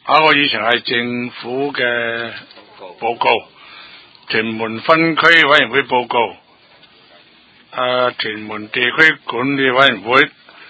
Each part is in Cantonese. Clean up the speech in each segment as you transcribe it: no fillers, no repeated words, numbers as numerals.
我以前係政府嘅報告，屯門分區委員會報告，屯門地區管理委員會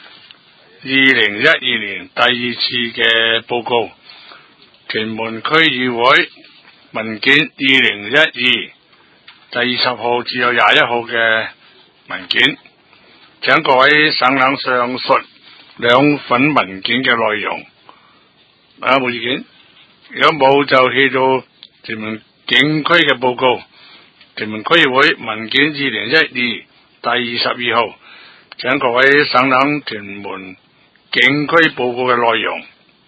2012年第二次嘅報告，屯門區議會文件2012第20號至有21號嘅文件，請各位省覽上述兩份文件嘅內容。冇意見？如果冇就去到屯門警區嘅報告，屯門區議會文件2012第22號，請各位省覽屯門警區報告嘅內容，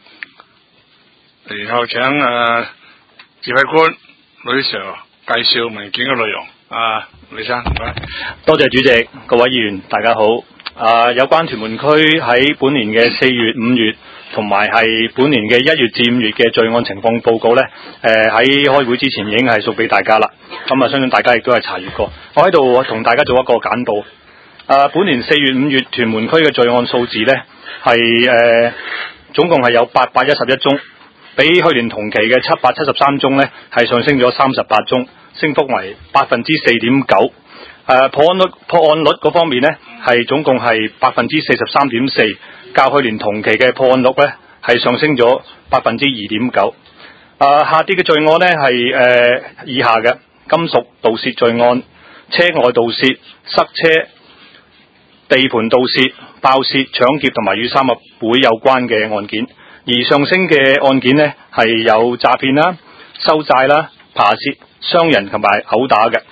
然後請指揮官呂 Sir 介紹文件嘅內容。李生，唔該。 多謝主席，各位議員，大家好。有關屯門區喺本年嘅4月、5月同埋係本年嘅1月至5月嘅罪案情況報告呢，喺開會之前已經係送俾大家啦。咁相信大家亦都係查閱過。我喺度同大家做一個簡報。本年4月、5月屯門區嘅罪案數字呢，係總共係有811宗，比去年同期嘅773宗呢，係上升咗38宗，升幅為 4.9%。破案率嗰方面呢，係總共係 43.4%， 較去年同期嘅破案率呢，係上升咗 2.9%。下跌嘅罪案呢，係以下嘅：金屬盜竊罪案、車外盜竊、塞車、地盤盜竊、爆竊、搶劫同埋與三合會有關嘅案件。而上升嘅案件呢，係有詐騙啦、收債啦、扒竊、傷人同埋毆打嘅。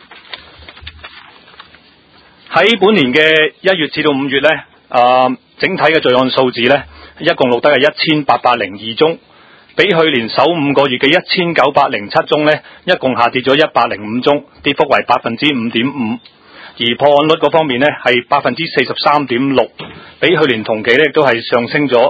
喺本年嘅1月至到5月呢，整體嘅罪案數字呢，一共錄得係1802宗，比去年首5個月嘅1907宗呢，一共下跌咗105宗，跌幅為 5.5%。而破案率嗰方面呢，係 43.6%， 比去年同期呢亦都係上升咗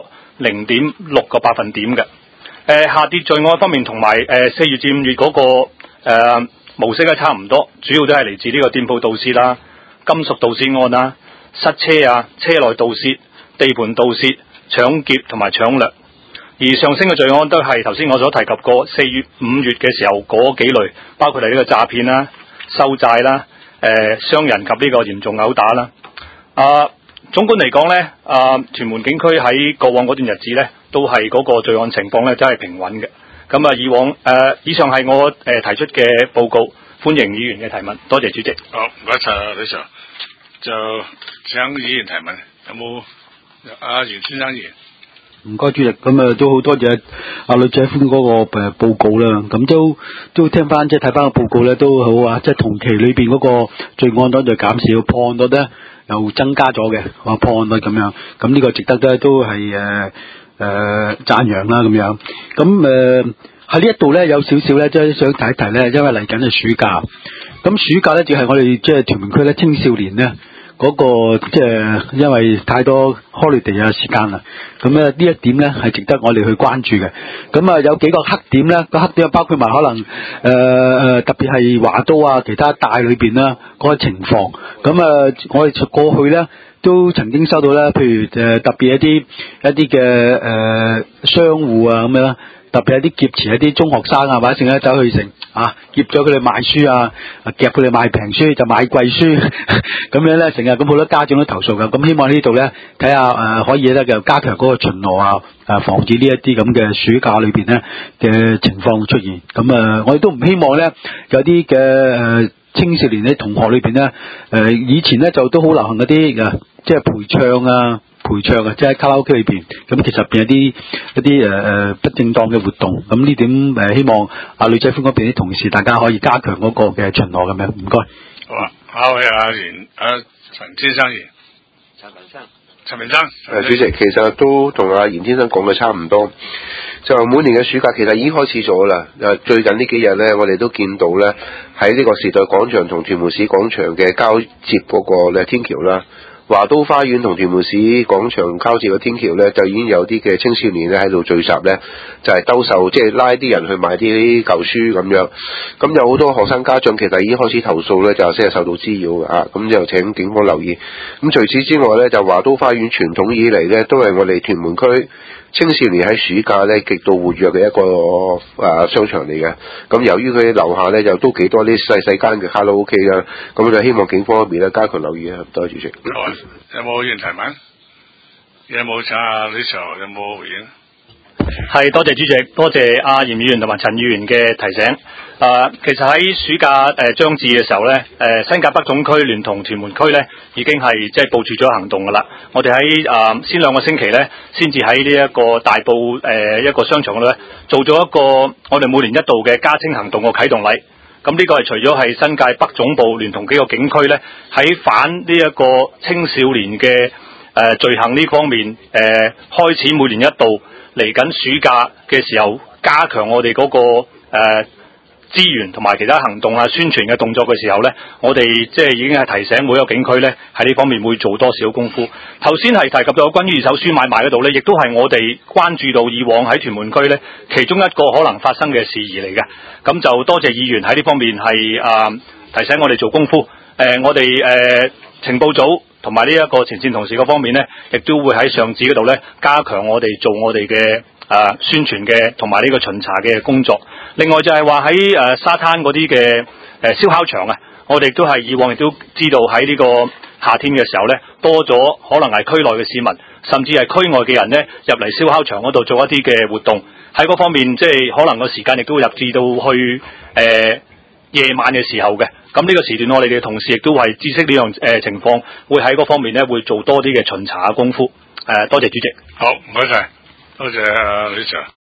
0.6個百分點嘅。下跌罪案方面同埋4月至5月嗰個模式咧差唔多，主要都係嚟自呢個店鋪盜竊啦、金屬盜竊案啊、塞車啊、車內盜竊、地盤盜竊、搶劫同埋搶掠。而上升嘅罪案都係頭先我所提及過4月、5月嘅時候嗰幾類，包括係呢個詐騙啦、收債啦、傷人及呢個嚴重毆打啦。總管嚟講呢，屯門警區喺過往嗰段日子呢，都係嗰個罪案情況呢，真係平穩嘅。咁以上係我提出嘅報告，歡迎議員嘅提問，多謝主席。 好，唔該晒李 Sir， 就請議員提問，有冇袁先生議員？ 唔該主席，咁都好多謝呂仔寬嗰個報告啦，咁都聽翻即係睇翻個報告咧都好啊，即係同期裏邊嗰個罪案率就減少，破案率咧又增加咗嘅，破案率咁樣，咁呢個值得咧都係讚揚啦咁樣，咁喺呢一度咧有少少咧即係想提一提咧，因為嚟緊係暑假，咁暑假咧就係我哋即係屯門區咧青少年咧嗰個即係因為太多 holiday 啊時間啦，咁咧呢一點咧係值得我哋去關注嘅。咁有幾個黑點咧，個黑點包括埋可能特別係華都啊其他大裏邊啦嗰個情況。咁我哋過去咧都曾經收到咧，譬如特別一啲嘅商戶啊咁樣。特別係啲劫持一啲中學生啊，或者成日走去劫咗佢哋賣書啊，夾佢哋賣平書就買貴書，咁樣咧成日咁好多家長都投訴㗎。咁希望呢度咧睇下可以咧就加強嗰個巡邏啊，防止呢一啲咁嘅暑假裏邊咧嘅情況出現。咁我哋都唔希望咧有啲嘅青少年嘅同學裏邊咧以前咧就都好流行嗰啲即係陪唱啊，即係喺卡拉 OK 裏邊，咁其實入邊有啲不正當嘅活動，咁呢點希望呂仔寬嗰邊啲同事大家可以加強嗰個嘅巡邏咁樣，唔該。 好啊，下位陳先生議員。陳明生。 主席，其實都同阿嚴先生講嘅差唔多，就每年嘅暑假其實已經開始咗啦。最近呢幾日咧，我哋都見到咧喺呢個時代廣場同屯門市廣場嘅交接嗰個天橋啦。華都花園同屯門市廣場交接嘅天橋咧，就已經有啲嘅青少年咧喺度聚集咧，就係兜售，即係拉啲人去買啲舊書咁樣。咁有好多學生家長其實已經開始投訴咧，就係受到滋擾嘅咁就請警方留意。咁除此之外咧，就華都花園傳統以嚟咧，都係我哋屯門區青少年喺暑假咧極度活躍嘅一個商場嚟嘅。咁由於佢樓下咧又都幾多啲細間嘅卡拉 OK 啦，咁就希望警方嗰邊咧加強留意啊。多謝主席。 有冇議員提問？有冇請阿李 Sir 有冇回應？ 係，多謝主席，多謝阿嚴議員同埋陳議員嘅提醒。其實喺暑假將至嘅時候咧，新界北總區聯同屯門區咧已經係即係部署咗行動㗎啦。我哋喺先2個星期咧，先至喺呢一個大埔一個商場嗰度咧，做咗一個我哋每年一度嘅加清行動嘅啟動禮。咁呢個係除咗係新界北總部聯同幾個警區咧，喺反呢一個青少年嘅罪行呢方面開始每年一度。嚟緊暑假嘅時候，加強我哋嗰個資源同埋其他行動啊、宣傳嘅動作嘅時候呢，我哋即係已經係提醒每一個警區呢喺呢方面會做多少功夫。頭先係提及到關於二手書買賣嗰度呢，亦都係我哋關注到以往喺屯門區呢其中一個可能發生嘅事宜嚟嘅。咁就多謝議員喺呢方面係提醒我哋做功夫。我哋情報組同埋呢一個前線同事嗰方面呢，亦都會喺上址嗰度呢加強我哋做我哋嘅宣傳嘅同埋呢個巡查嘅工作。另外就係話喺沙灘嗰啲嘅燒烤場啊，我哋都係以往亦都知道喺呢個夏天嘅時候呢，多咗可能係區內嘅市民，甚至係區外嘅人呢入嚟燒烤場嗰度做一啲嘅活動。喺嗰方面即係可能個時間亦都入至到去夜晚嘅時候嘅。咁呢個時段我哋嘅同事亦都係知悉呢樣情況，會喺嗰方面呢會做多啲嘅巡查嘅功夫。多謝主席。 好，唔該晒，多謝李 Sir。